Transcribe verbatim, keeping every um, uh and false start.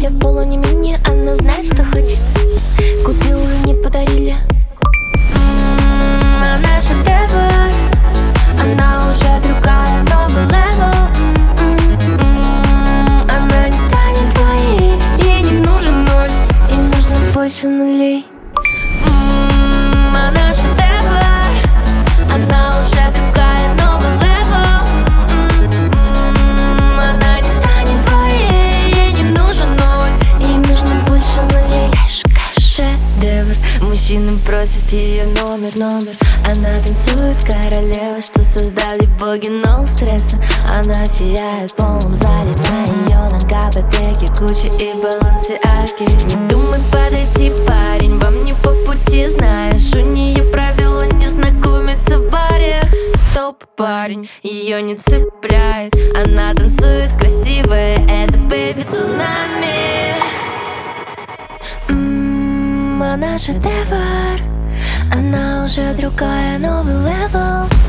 Сидя в полунемени, она знает, что хочет. Купила, не подарили. М-м, Она шедевр. Она уже другая, новый левел. М-м-м, Она не станет твоей. Ей не нужен ноль, ей нужно больше нулей. М-м, Она шедевр. Она уже другая, новый левел. М-м-м, Она не станет твоей. Ей не нужен ноль, ей нужно больше нулей. Кэш, кэш, шедевр. Мужчины просят ее номер, номер. Она танцует, королева, что создали боги, но стресса. Она сияет в полном зале. На ее нога батарейки, Гуччи и Баленсиаги. Не думай подойти, парень, вам не по пути. Знаешь, у нее правила не знакомиться в баре. Стоп, парень, ее не цепляет. Она танцует красивая, это бэби цунами. М-м, Она шедевр. Она уже другая, новый левел.